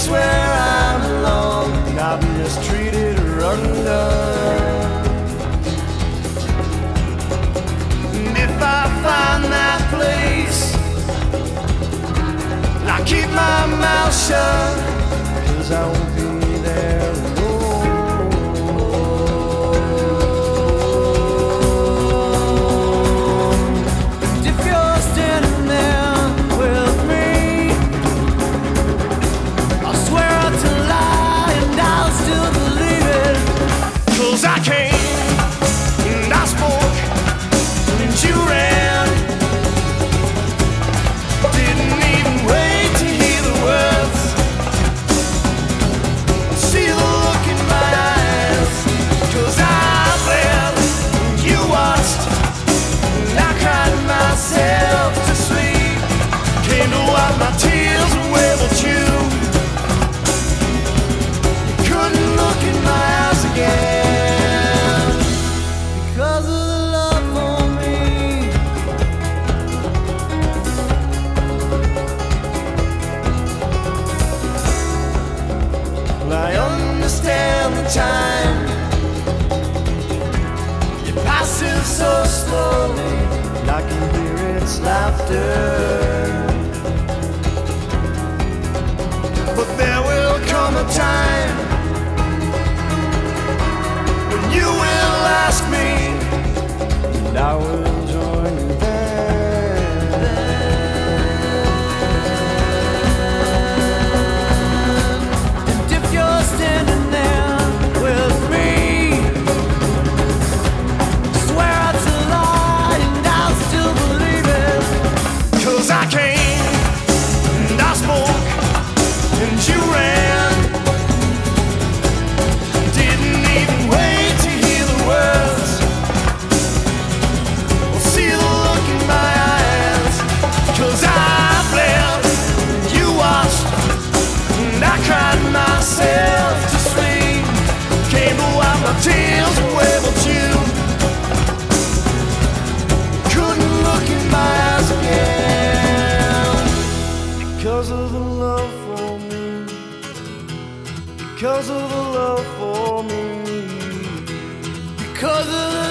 where I belong, and I've been mistreated or undone. And if I find that place, I keep my mouth shut, 'cause I won't be there alone. And if you're standing there with me, I swear to lie and I'll still believe it. 'Cause I came and I spoke and you ran, didn't even wait to hear the words, see the look in my eyes. 'Cause I bled and you watched, and I cried myself to sleep, came to wipe my tears away, but you couldn't look in my eyes again. Because of the love for me, well, I understand the time, it passes so slowly, and I can hear its laughter. But there will come a time when you will ask me, and I will join you then. And if you're standing there with me, swear to lie and I'll still believe it. 'Cause I came and I spoke and you ran, didn't even wait to hear the words, or see the look in my eyes. 'Cause I bled, you watched, and I cried myself to sleep, came to wipe my tears away, but you couldn't look in my eyes again. Because of the love for me, because of the love for me, because of the